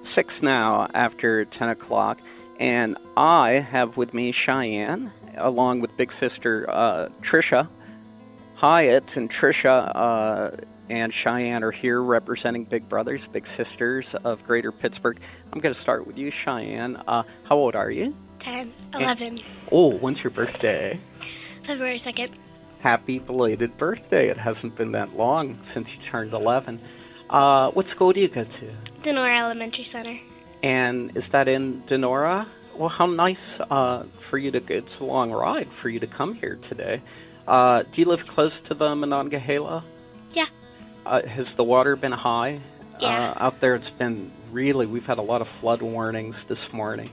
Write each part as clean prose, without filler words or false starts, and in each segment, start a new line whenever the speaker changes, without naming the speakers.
6 now after 10 o'clock, and I have with me Cheyenne, along with big sister Trisha. Hyatt and Trisha and Cheyenne are here representing Big Brothers, Big Sisters of Greater Pittsburgh. I'm going to start with you, Cheyenne. How old are you?
10, 11.
When's your birthday?
February 2nd.
Happy belated birthday. It hasn't been that long since you turned 11. What school do you go to?
Denora Elementary Center.
And is that in Denora? Well, how nice for you to, it's a long ride for you to come here today. Do you live close to the Monongahela?
Yeah.
Has the water been high?
Yeah.
Out there it's been we've had a lot of flood warnings this morning.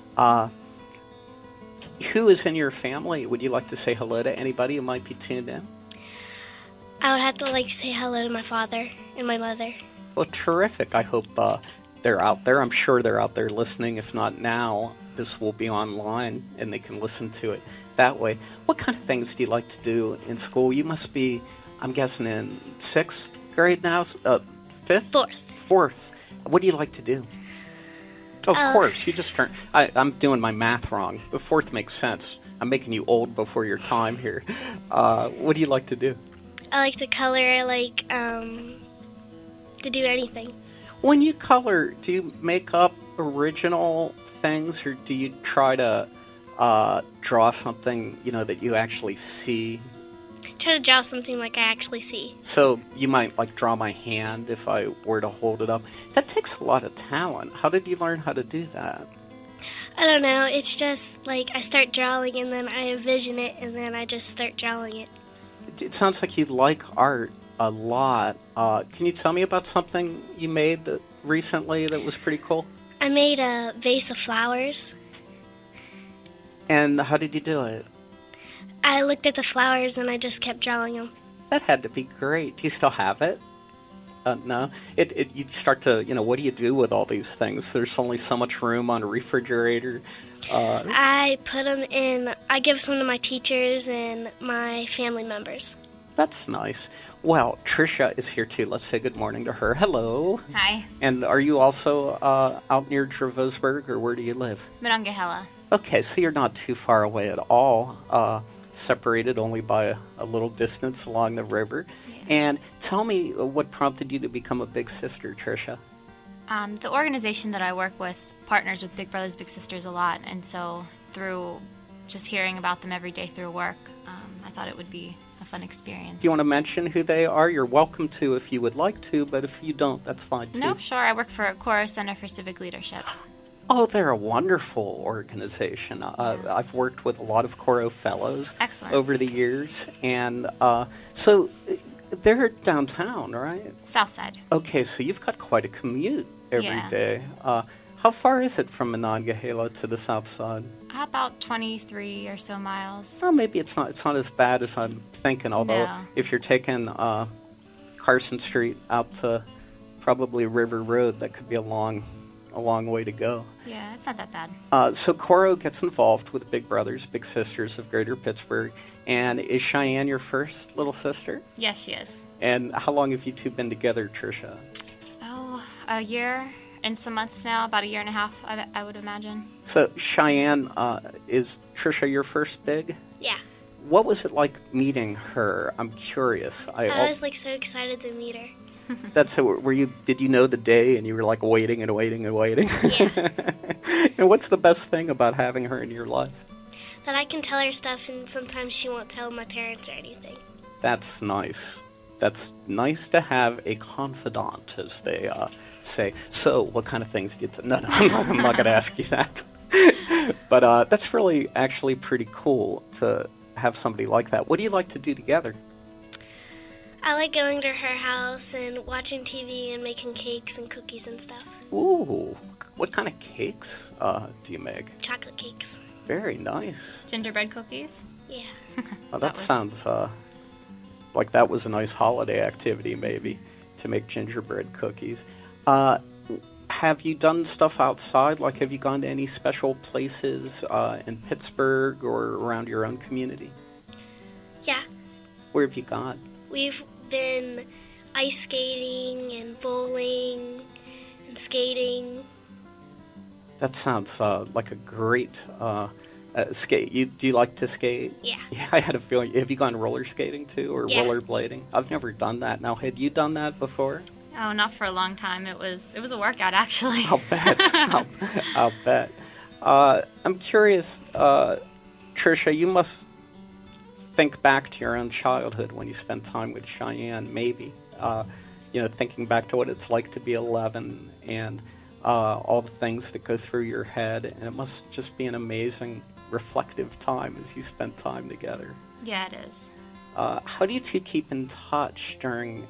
Who is in your family? Would you like to say hello to anybody who might be tuned in?
I would have to say hello to my father and my mother.
Well, terrific. I hope they're out there. I'm sure they're out there listening. If not now, this will be online and they can listen to it that way. What kind of things do you like to do in school? You must be, I'm guessing, in 6th grade now? 5th?
4th.
4th. What do you like to do? Of course, you just turned... I'm doing my math wrong. The 4th makes sense. I'm making you old before your time here. What do you like to do?
I like to color, to do anything.
When you color, do you make up original things, or do you try to draw something, that you actually see?
Try to draw something like I actually see.
So you might draw my hand if I were to hold it up. That takes a lot of talent. How did you learn how to do that?
I don't know. It's just I start drawing and then I envision it and then I just start drawing it.
It sounds like you like art a lot. Can you tell me about something you made recently that was pretty cool?
I made a vase of flowers.
And how did you do it?
I looked at the flowers and I just kept drawing them.
That had to be great. Do you still have it? No. You start to, what do you do with all these things? There's only so much room on a refrigerator.
I put them in, I give some to my teachers and my family members.
That's nice. Well, Trisha is here too. Let's say good morning to her. Hello.
Hi.
And are you also out near Dravosburg, or where do you live?
Monongahela.
Okay, so you're not too far away at all. Separated only by a little distance along the river.
Yeah.
And tell me what prompted you to become a big sister, Trisha?
The organization that I work with partners with Big Brothers Big Sisters a lot, and so through just hearing about them every day through work, I thought it would be a fun experience.
Do you want to mention who they are? You're welcome to if you would like to, but if you don't, that's fine too.
No, sure. I work for Cora Center for Civic Leadership.
Oh, they're a wonderful organization. I've worked with a lot of Coro Fellows over the years. And so they're downtown, right?
South Side.
Okay, so you've got quite a commute every day.
Yeah.
How far is it from Monongahela to the south side?
About 23 or so miles.
Well, maybe it's not as bad as I'm thinking, although if you're taking Carson Street out to probably River Road, that could be a long way to go.
Yeah, it's not that bad.
So Coro gets involved with Big Brothers, Big Sisters of Greater Pittsburgh. And is Cheyenne your first little sister?
Yes, she is.
And how long have you two been together, Trisha?
Oh, a year and some months now, about a year and a half, I would imagine.
So Cheyenne, is Trisha your first big?
Yeah.
What was it like meeting her? I'm curious.
I was so excited to meet her.
That's it. Did you know the day and you were waiting and waiting and waiting?
Yeah.
And what's the best thing about having her in your life?
That I can tell her stuff and sometimes she won't tell my parents or anything.
That's nice. That's nice to have a confidant, as they say. So, what kind of things do you... No, I'm not going to ask you that. But that's really actually pretty cool to have somebody like that. What do you like to do together?
I like going to her house and watching TV and making cakes and cookies and stuff.
Ooh, what kind of cakes do you make?
Chocolate cakes.
Very nice.
Gingerbread cookies?
Yeah.
Well, that sounds like that was a nice holiday activity, maybe, to make gingerbread cookies. Have you done stuff outside? Have you gone to any special places in Pittsburgh or around your own community?
Yeah.
Where have you gone?
We've been ice skating and bowling and skating
That sounds like a great skate. Do you like to skate?
Yeah.
Yeah, I had a feeling. Have you gone roller skating too, or
Yeah.
rollerblading? I've never done that. Now, had you done that before?
Oh, not for a long time. It was a workout actually.
I'll bet. I'll bet. I'm curious, Tricia. You must think back to your own childhood when you spent time with Cheyenne. Maybe, thinking back to what it's like to be 11 and all the things that go through your head, and it must just be an amazing, reflective time as you spend time together.
Yeah, it is.
How do you two keep in touch during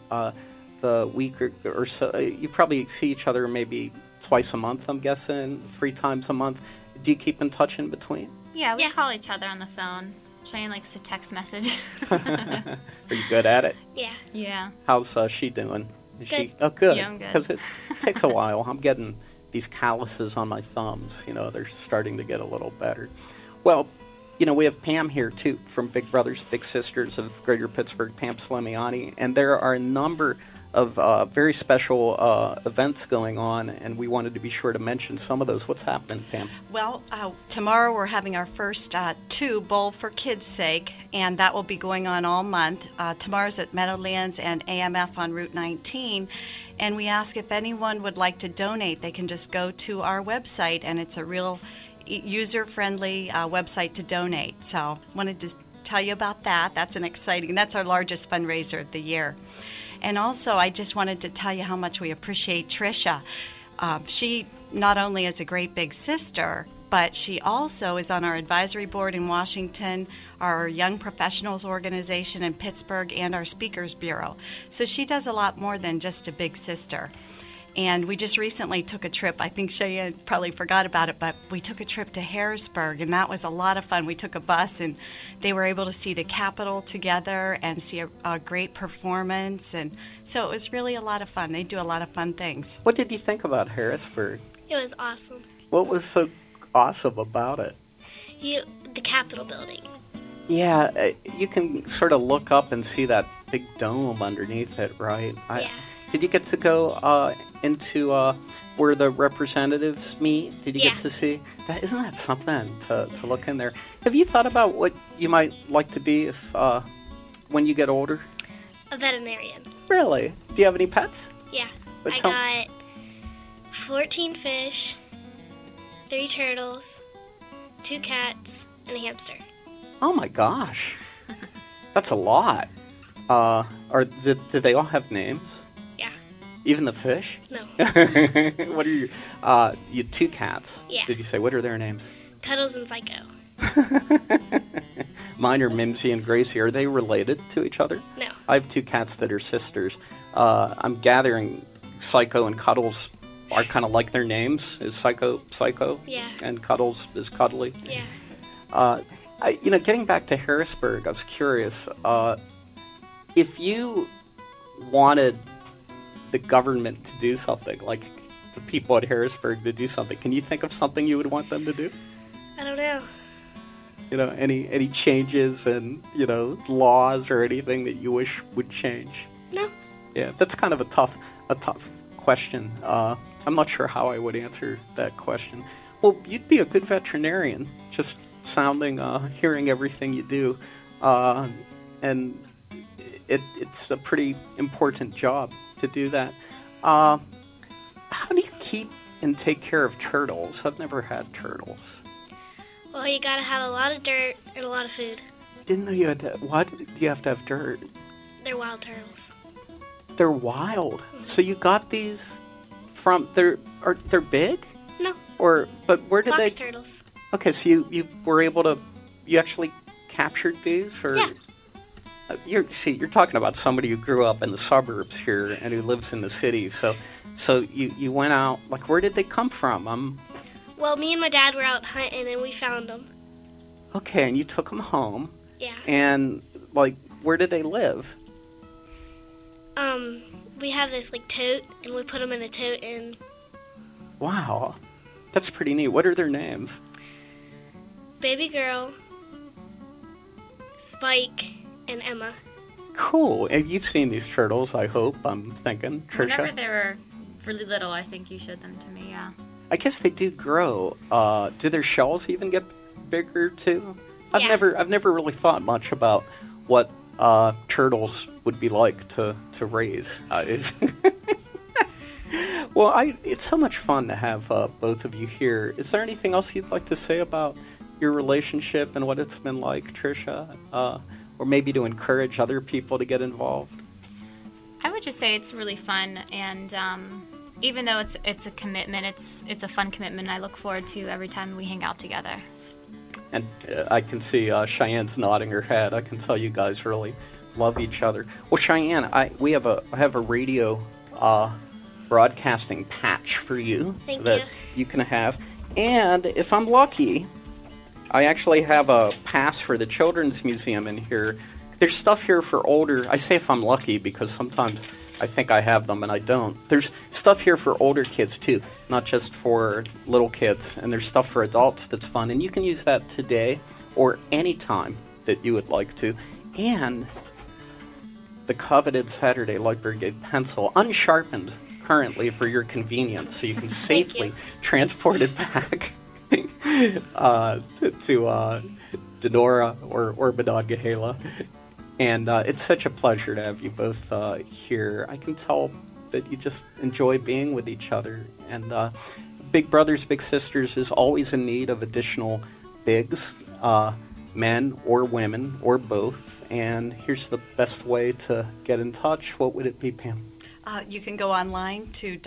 the week or so? You probably see each other maybe twice a month, I'm guessing, 3 times a month. Do you keep in touch in between?
Yeah, we
Yeah.
call each other on the phone. Cheyenne likes to text message.
Are you good at it?
Yeah.
Yeah.
How's she doing? Is she?
Good.
Oh, good.
Yeah, I'm good.
Because it takes a while. I'm getting these calluses on my thumbs. They're starting to get a little better. Well, we have Pam here, too, from Big Brothers Big Sisters of Greater Pittsburgh, Pam Slemiani. And there are a number of very special events going on, and we wanted to be sure to mention some of those. What's happening, Pam?
Well, tomorrow we're having our first 2 Bowl for Kids' Sake, and that will be going on all month. Tomorrow's at Meadowlands and AMF on Route 19, and we ask if anyone would like to donate. They can just go to our website, and it's a real user-friendly website to donate. So wanted to tell you about that. That's our largest fundraiser of the year. And also, I just wanted to tell you how much we appreciate Tricia. She not only is a great big sister, but she also is on our advisory board in Washington, our Young Professionals Organization in Pittsburgh, and our Speakers Bureau. So she does a lot more than just a big sister. And we just recently took a trip. I think Cheyenne probably forgot about it, but we took a trip to Harrisburg, and that was a lot of fun. We took a bus, and they were able to see the Capitol together and see a great performance. And so it was really a lot of fun. They do a lot of fun things.
What did you think about Harrisburg?
It was awesome.
What was so awesome about it?
The Capitol building.
Yeah, you can sort of look up and see that big dome underneath it, right?
Yeah.
Did you get to go into where the representatives meet? Did you
Yeah.
get to see that? Isn't that something to look in there? Have you thought about what you might like to be if when you get older?
A veterinarian.
Really? Do you have any pets?
Yeah.
But
I
some-
got 14 fish, 3 turtles, 2 cats, and a hamster.
Oh my gosh, that's a lot. Did they all have names?
Yeah.
Even the fish?
No.
What are you? You 2 cats.
Yeah.
Did you say what are their names?
Cuddles and Psycho.
Mine are Mimsy and Gracie. Are they related to each other?
No.
I have 2 cats that are sisters. I'm gathering Psycho and Cuddles are kind of like their names. Is Psycho?
Yeah.
And Cuddles is Cuddly.
Yeah.
Getting back to Harrisburg, I was curious. If you wanted the government to do something, like the people at Harrisburg to do something, can you think of something you would want them to do?
I don't know.
Any changes and, laws or anything that you wish would change?
No.
Yeah, that's kind of a tough question. I'm not sure how I would answer that question. Well, you'd be a good veterinarian, just hearing everything you do. And it's a pretty important job to do that. How do you keep and take care of turtles? I've never had turtles.
Well, you gotta have a lot of dirt and a lot of food.
Didn't know you had to. What? Do you have to have dirt?
They're wild turtles.
They're wild. So you got these from they're big?
No.
But where did
Box
they?
turtles.
Okay, so you were able to. You actually captured these, or?
Yeah.
You're talking about somebody who grew up in the suburbs here and who lives in the city. So you went out. Like, where did they come from?
Well, me and my dad were out hunting and we found them.
Okay, and you took them home.
Yeah.
And where did they live?
We have this tote and we put them in a tote and
Wow, that's pretty neat. What are their names?
Baby Girl, Spike, and Emma.
Cool. And you've seen these turtles, I hope. I'm thinking, Tricia.
Whenever they were really little, I think you showed them to me, yeah.
I guess they do grow. Do their shells even get bigger too? I've
Yeah.
never really thought much about what turtles would be like to raise. Well, it's so much fun to have both of you here. Is there anything else you'd like to say about your relationship and what it's been like, Tricia? Or maybe to encourage other people to get involved?
I would just say it's really fun, and even though it's a commitment, it's a fun commitment. I look forward to every time we hang out together.
And I can see Cheyenne's nodding her head. I can tell you guys really love each other. Well, Cheyenne, I have a radio broadcasting patch for you
Thank
that you can have. And if I'm lucky, I actually have a pass for the Children's Museum in here. There's stuff here for older. I say if I'm lucky because sometimes I think I have them and I don't. There's stuff here for older kids too, not just for little kids. And there's stuff for adults that's fun. And you can use that today or any time that you would like to. And the coveted Saturday Light Brigade pencil, unsharpened currently for your convenience, so you can safely transport it back to Donora or Monongahela. And it's such a pleasure to have you both here. I can tell that you just enjoy being with each other. And Big Brothers Big Sisters is always in need of additional bigs, men or women or both. And here's the best way to get in touch. What would it be, Pam?
You can go online to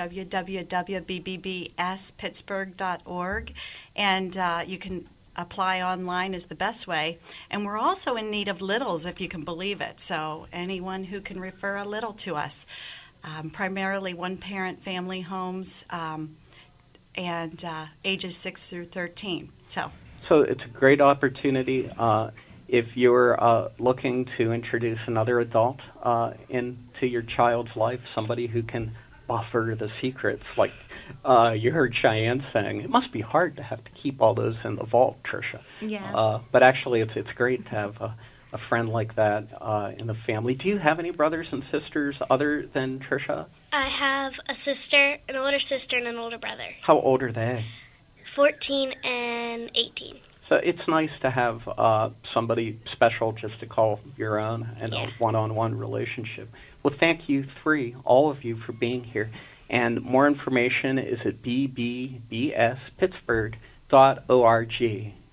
www.bbbspittsburgh.org, and you can apply online is the best way. And we're also in need of littles, if you can believe it. So anyone who can refer a little to us, primarily one-parent family homes, and ages 6 through 13. So
it's a great opportunity. If you're looking to introduce another adult into your child's life, somebody who can buffer the secrets, like you heard Cheyenne saying, it must be hard to have to keep all those in the vault, Tricia.
Yeah.
But actually, it's great to have a friend like that in the family. Do you have any brothers and sisters other than Tricia?
I have a sister, an older sister, and an older brother.
How old are they?
14 and 18.
So it's nice to have somebody special just to call your own and a one-on-one relationship. Well, thank you all of you, for being here. And more information is at bbbspittsburgh.org.